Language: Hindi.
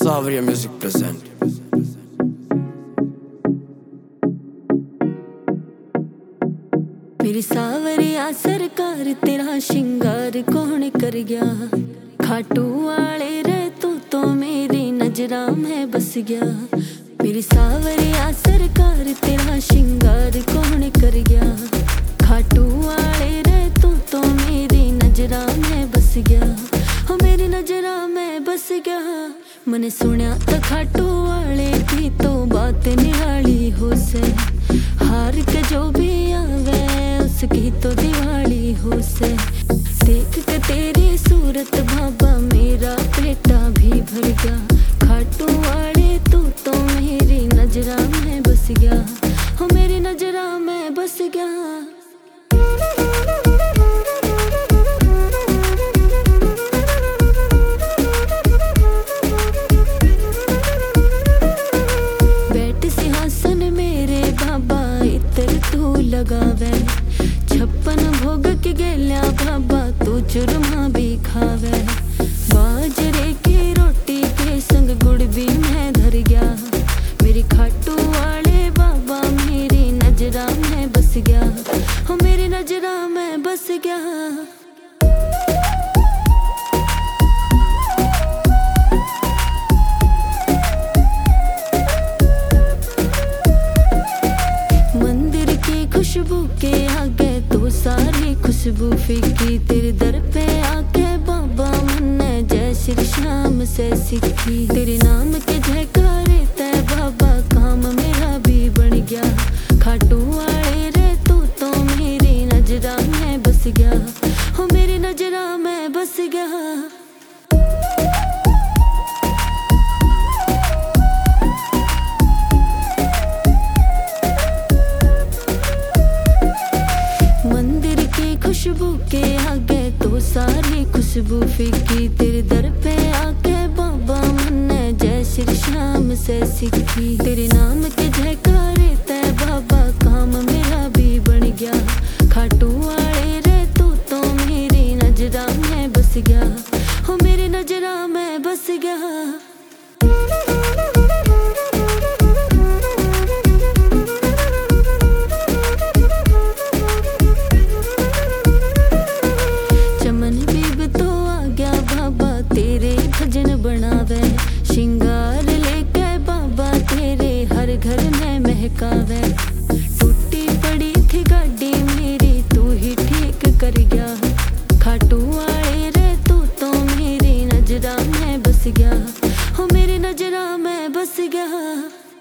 Savria Music present. मेरी सावरिया सरकार तेरा शिंगार कौन कर गया। खाटू वाले रे तू तो मेरी नजरा में बस गया। मेरी सावरिया सरकार तेरा शिंगार कौन कर गया। खाटू वाले रे तू तो मेरी नजरा में बस गया। हो मेरी नजरा में बस गया। मैंने सुना तो खाटू वाले की तो बात निराली हो से। हार के जो भी आवे उसकी तो दिवाली हो से। देख के तेरी सूरत बाबा मेरा पेटा भी भर गया। खाटू वाले तू तो मेरी नजरा में बस गया। हो मेरी नजरा में बस गया। लगावे 56 भोग के गेल्या बाबा तू चूरमा भी खावे। बाजरे की रोटी के संग गुड़ भी मैं धर गया। मेरी खाटू वाले बाबा मेरी नजरा में बस गया। हो मेरी नजरा में बस गया। खुशबू के आगे तो सारी खुशबू फीकी। तेरे दर पे आके बाबा मैंने जय श्री श्याम से सीखी। तेरे नाम के जयकारे तय बाबा काम मेरा भी बन गया। खाटू वाले रे तू तो मेरी नजरा में बस गया। हो मेरी नजरा में बस गया। खुशबू के आगे तो सारी खुशबू फीकी। तेरे दर पे आके बाबा मैंने जय श्री श्याम से सीखी। तेरे नाम के जयकारे तय बाबा काम मेरा भी बन गया। खाटू वाले रे तू तो मेरी नजरा में बस गया। हो मेरी नजरा में बस गया। भजन बनावे शिंगार लेके बाबा तेरे हर घर में महकावे। टूटी पड़ी थी गाड़ी मेरी तू ही ठीक कर गया। खाटू वाले रे तू तो मेरी नजरा में बस गया। हो मेरी नजरा में बस गया।